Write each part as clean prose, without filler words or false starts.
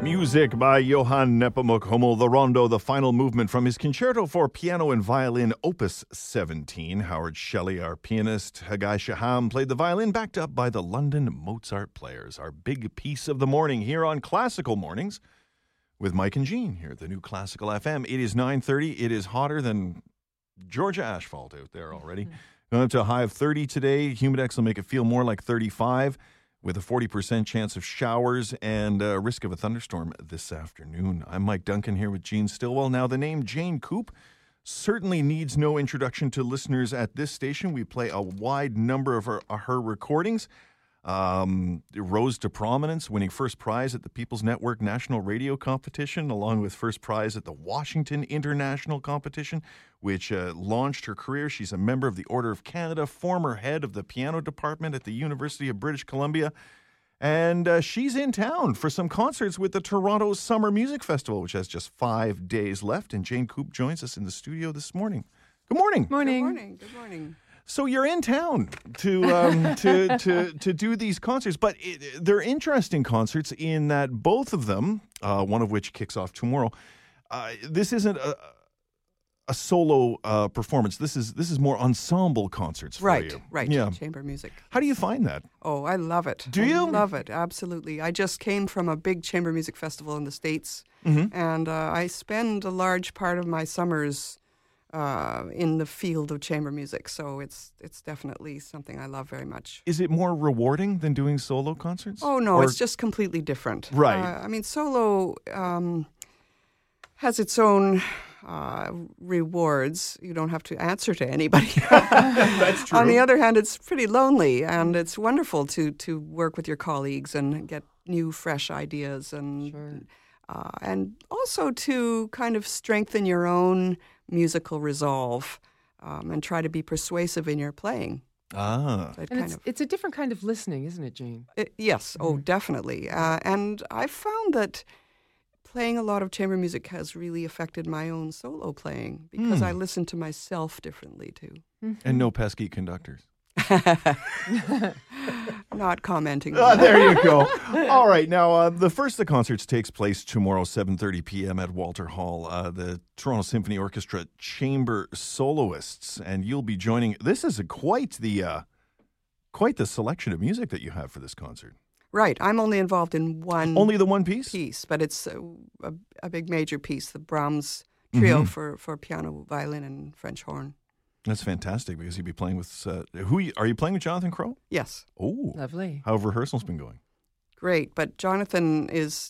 Music by Johann Nepomuk Hummel, the Rondo, the final movement from his Concerto for Piano and Violin, Opus 17. Howard Shelley, our pianist, Hagai Shaham played the violin, backed up by the London Mozart Players. Our big piece of the morning here on Classical Mornings with Mike and Jean here at the new Classical FM. It is 9:30. It is hotter than Georgia asphalt out there already. Going up to a high of 30 today. Humidex will make it feel more like 35. With a 40% chance of showers and a risk of a thunderstorm this afternoon. I'm Mike Duncan here with Jean Stillwell. Now, the name Jane Coop certainly needs no introduction to listeners at this station. We play a wide number of her recordings. Rose to prominence, winning first prize at the People's Network National Radio Competition, along with first prize at the Washington International Competition, which launched her career. She's a member of the Order of Canada, former head of the piano department at the University of British Columbia, and she's in town for some concerts with the Toronto Summer Music Festival, which has just 5 days left, and Jane Coop joins us in the studio this morning. Good morning. Morning. Good morning. Good morning. So you're in town to do these concerts, but they're interesting concerts in that both of them, one of which kicks off tomorrow. This isn't a solo performance. This is more ensemble concerts for you. Right. Yeah. Chamber music. How do you find that? Oh, I love it. Do you? I love it. Absolutely. I just came from a big chamber music festival in the States, and I spend a large part of my summers in the field of chamber music, so it's definitely something I love very much. Is it more rewarding than doing solo concerts? Oh, no, Or- it's just completely different. Right. I mean, solo has its own rewards. You don't have to answer to anybody. That's true. On the other hand, it's pretty lonely, and it's wonderful to work with your colleagues and get new, fresh ideas, and also to kind of strengthen your own musical resolve and try to be persuasive in your playing. And it's a different kind of listening, isn't it, Jane? Yes, definitely. And I found that playing a lot of chamber music has really affected my own solo playing because I listen to myself differently too. And no pesky conductors. Not commenting. There you go. All right. Now, the first of the concerts takes place tomorrow, 7:30 p.m. at Walter Hall. The Toronto Symphony Orchestra Chamber Soloists, and you'll be joining. This is quite the selection of music that you have for this concert. Right. I'm only involved in one. Only the one piece, but it's a big major piece, the Brahms Trio for piano, violin, and French horn. That's fantastic because you'll be playing with are you playing with Jonathan Crowe? Yes. Oh, Lovely. How have rehearsals been going? Great, but Jonathan is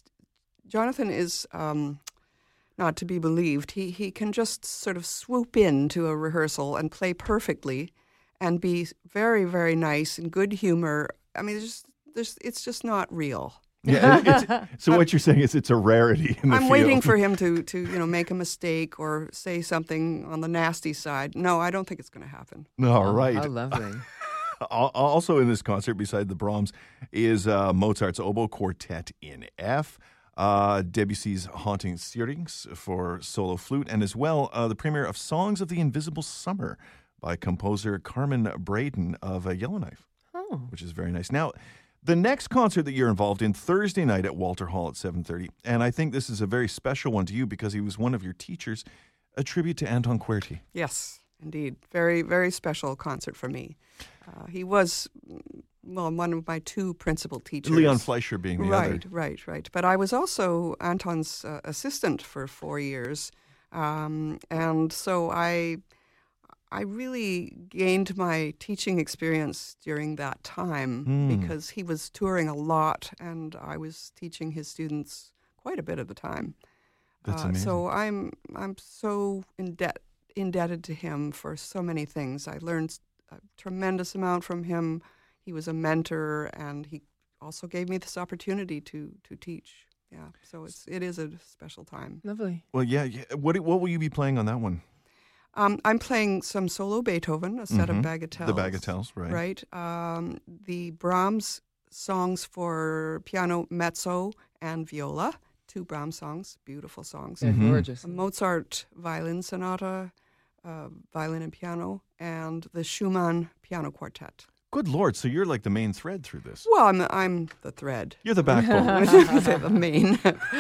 not to be believed. He can just sort of swoop into a rehearsal and play perfectly, and be very, very nice and good humor. I mean, it's just not real. Yeah. So what you're saying is it's a rarity in the I'm field. waiting for him to make a mistake or say something on the nasty side. No, I don't think it's going to happen. All right. How lovely. Also in this concert, beside the Brahms, is Mozart's Oboe Quartet in F, Debussy's Haunting Syrinx for solo flute, and as well the premiere of Songs of the Invisible Summer by composer Carmen Braden of Yellowknife, which is very nice. Now, the next concert that you're involved in, Thursday night at Walter Hall at 7:30, and I think this is a very special one to you because he was one of your teachers, a tribute to Anton Querty. Yes, indeed. Very, very special concert for me. He was, one of my two principal teachers. Leon Fleischer being the other. Right. But I was also Anton's assistant for 4 years. And so I really gained my teaching experience during that time because he was touring a lot and I was teaching his students quite a bit of the time. That's amazing. So I'm so indebted to him for so many things. I learned a tremendous amount from him. He was a mentor, and he also gave me this opportunity to teach. Yeah, so it is a special time. Lovely. Well, yeah. What will you be playing on that one? I'm playing some solo Beethoven, a set of bagatelles. The bagatelles, right. Right. The Brahms songs for piano, mezzo, and viola. 2 Brahms songs, beautiful songs. They're gorgeous. A Mozart violin sonata, violin and piano, and the Schumann piano quartet. Good Lord! So you're like the main thread through this. Well, I'm the thread. You're the backbone. The main.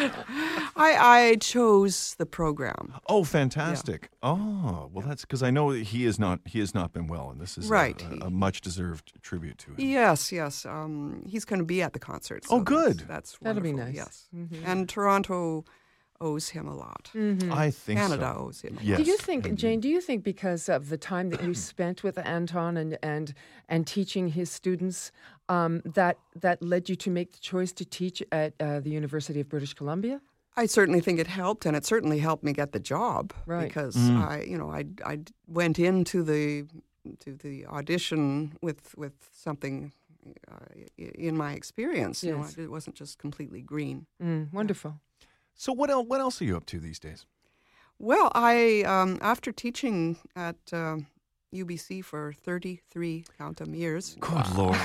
I chose the program. Oh, fantastic! Yeah. Oh, well, that's because I know that he has not been well, and this is right. a much-deserved tribute to him. Yes. He's going to be at the concert. So good. That's that'll wonderful. be nice. Yes, and Toronto owes him a lot. I think Canada so. owes him a lot. Yes, do you think, indeed. Jane, do you think because of the time that you spent with Anton and teaching his students, that led you to make the choice to teach at the University of British Columbia? I certainly think it helped, and it certainly helped me get the job. Right. Because I went into the audition with something in my experience. Yes. It wasn't just completely green. Wonderful. So what else are you up to these days? Well, I after teaching at UBC for 33 years. Good Lord.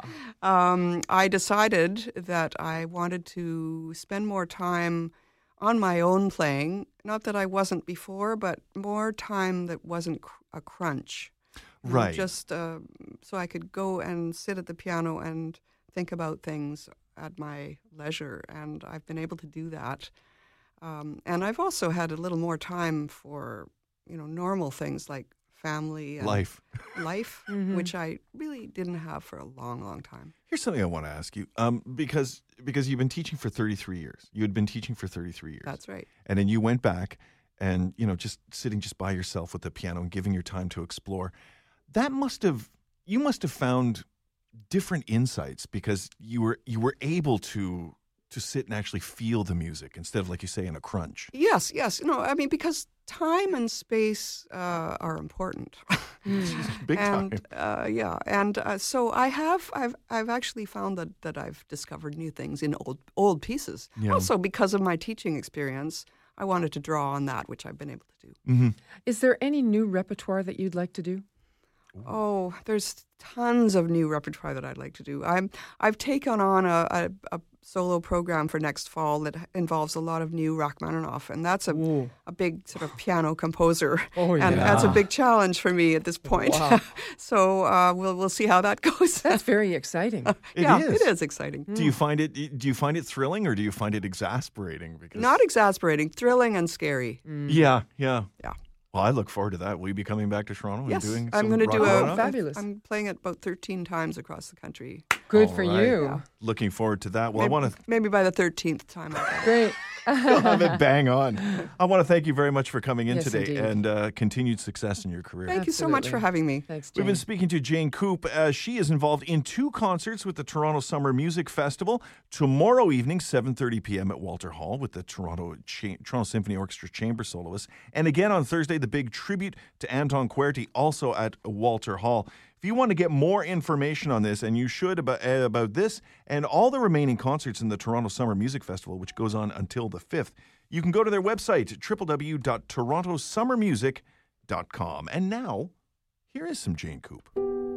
I decided that I wanted to spend more time on my own playing. Not that I wasn't before, but more time that wasn't a crunch. Right. Just so I could go and sit at the piano and think about things at my leisure, and I've been able to do that. And I've also had a little more time for, normal things like family and life, which I really didn't have for a long, long time. Here's something I want to ask you, because you've been teaching for 33 years. You had been teaching for 33 years. That's right. And then you went back and, just sitting just by yourself with the piano and giving your time to explore. You must have found different insights because you were able to sit and actually feel the music instead of, like you say, in a crunch. Yes. Because time and space are important. Big time. So I've actually found that I've discovered new things in old pieces. Yeah. Also, because of my teaching experience, I wanted to draw on that, which I've been able to do. Mm-hmm. Is there any new repertoire that you'd like to do? Oh, there's tons of new repertoire that I'd like to do. I've taken on a solo program for next fall that involves a lot of new Rachmaninoff, and that's a big sort of piano composer, and that's a big challenge for me at this point. Wow. So we'll see how that goes. That's very exciting. It is exciting. Do you find it thrilling or do you find it exasperating? Because Not exasperating, thrilling and scary. Yeah. Well, I look forward to that. Will you be coming back to Toronto Yes, and doing I'm going to do fabulous. I'm playing it about 13 times across the country. Good All for right. you. Yeah. Looking forward to that. Well, Maybe by the 13th time. Great. You'll have it bang on. I want to thank you very much for coming in Yes, today indeed. and continued success in your career. Thank you so much for having me. Thanks, We've Jane. been speaking to Jane Coop. She is involved in 2 concerts with the Toronto Summer Music Festival. Tomorrow evening, 7:30 p.m. at Walter Hall with the Toronto Symphony Orchestra Chamber Soloists. And again on Thursday, the big tribute to Anton Querti, also at Walter Hall. If you want to get more information on this, and you should about this and all the remaining concerts in the Toronto Summer Music Festival, which goes on until the 5th, you can go to their website, www.torontosummermusic.com. And now, here is some Jane Coop.